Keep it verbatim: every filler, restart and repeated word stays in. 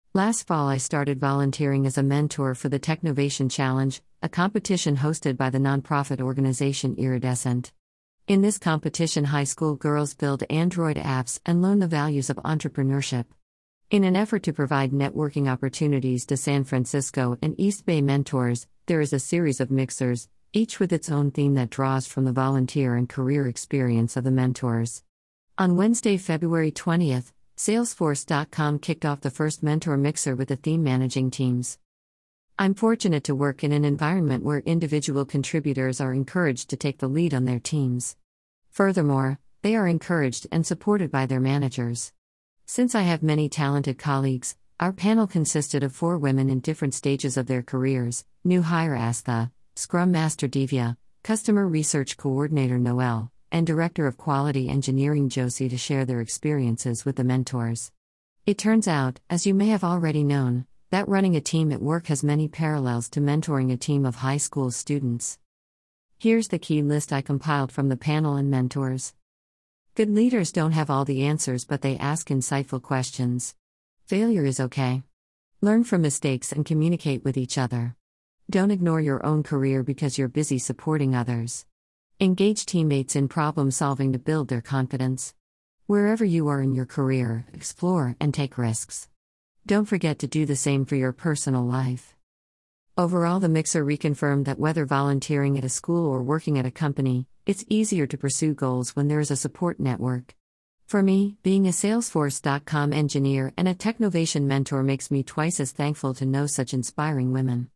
Last fall, I started volunteering as a mentor for the Technovation Challenge, a competition hosted by the nonprofit organization Iridescent. In this competition, high school girls build Android apps and learn the values of entrepreneurship. In an effort to provide networking opportunities to San Francisco and East Bay mentors, there is a series of mixers, each with its own theme that draws from the volunteer and career experience of the mentors. On Wednesday, February twentieth, Salesforce dot com kicked off the first mentor mixer with the theme managing teams. I'm fortunate to work in an environment where individual contributors are encouraged to take the lead on their teams. Furthermore, they are encouraged and supported by their managers. Since I have many talented colleagues, our panel consisted of four women in different stages of their careers: new hire Astha, Scrum Master Divya, Customer Research Coordinator Noel, and Director of Quality Engineering Josie, to share their experiences with the mentors. It turns out, as you may have already known, that running a team at work has many parallels to mentoring a team of high school students. Here's the key list I compiled from the panel and mentors. Good leaders don't have all the answers, but they ask insightful questions. Failure is okay. Learn from mistakes and communicate with each other. Don't ignore your own career because you're busy supporting others. Engage teammates in problem solving to build their confidence. Wherever you are in your career, explore and take risks. Don't forget to do the same for your personal life. Overall, the mixer reconfirmed that whether volunteering at a school or working at a company, it's easier to pursue goals when there is a support network. For me, being a Salesforce dot com engineer and a Technovation mentor makes me twice as thankful to know such inspiring women.